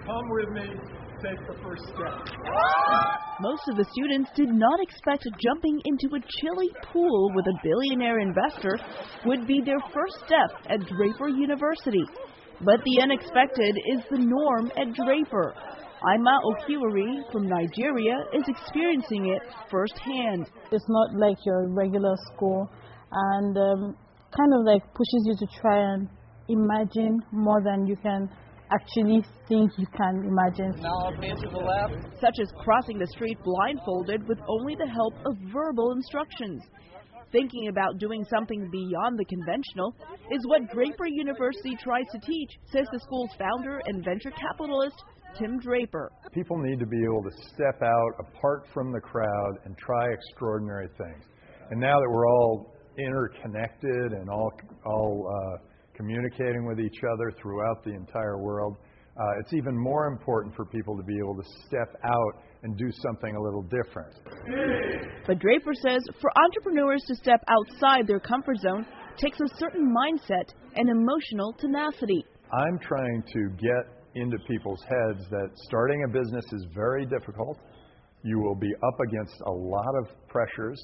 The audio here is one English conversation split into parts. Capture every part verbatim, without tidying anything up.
Come with me, take the first step. Most of the students did not expect jumping into a chilly pool with a billionaire investor would be their first step at Draper University. But the unexpected is the norm at Draper. Ima Ohiwari from Nigeria is experiencing it firsthand. It's not like your regular school, and um, kind of like pushes you to try and imagine more than you can actually think you can imagine. Now I'll be into the lab. Such as crossing the street blindfolded with only the help of verbal instructions. Thinking about doing something beyond the conventional is what Draper University tries to teach, says the school's founder and venture capitalist, Tim Draper. People need to be able to step out apart from the crowd and try extraordinary things. And now that we're all interconnected and all, all uh, communicating with each other throughout the entire world, uh, it's even more important for people to be able to step out and do something a little different. But Draper says for entrepreneurs to step outside their comfort zone takes a certain mindset and emotional tenacity. I'm trying to get into people's heads that starting a business is very difficult. You will be up against a lot of pressures,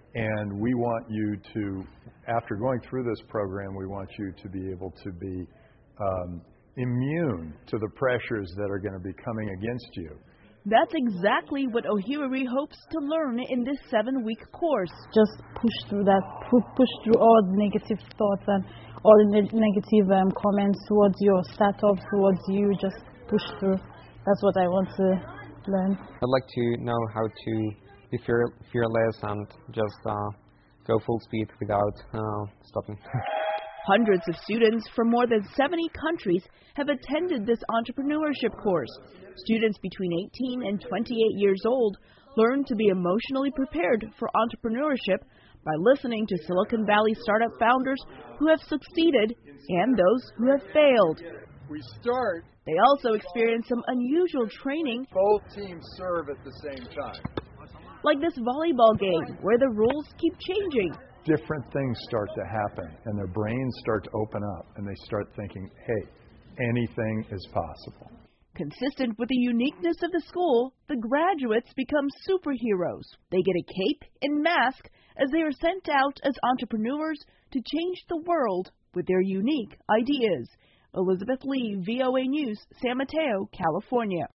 and we want you to, after going through this program, we want you to be able to be um, immune to the pressures that are going to be coming against you. That's exactly what Ohiwari hopes to learn in this seven-week course. Just push through that, push through all the negative thoughts and all the ne- negative um, comments towards your startup, towards you. Just push through. That's what I want to learn. I'd like to know how to be fear- fearless and just uh, go full speed without uh, stopping. Hundreds of students from more than seventy countries have attended this entrepreneurship course. Students between eighteen and twenty-eight years old learn to be emotionally prepared for entrepreneurship by listening to Silicon Valley startup founders who have succeeded and those who have failed. We start. They also experience some unusual training. Both teams serve at the same time. Like this volleyball game where the rules keep changing. Different things start to happen, and their brains start to open up, and they start thinking, hey, anything is possible. Consistent with the uniqueness of the school, the graduates become superheroes. They get a cape and mask as they are sent out as entrepreneurs to change the world with their unique ideas. Elizabeth Lee, V O A News, San Mateo, California.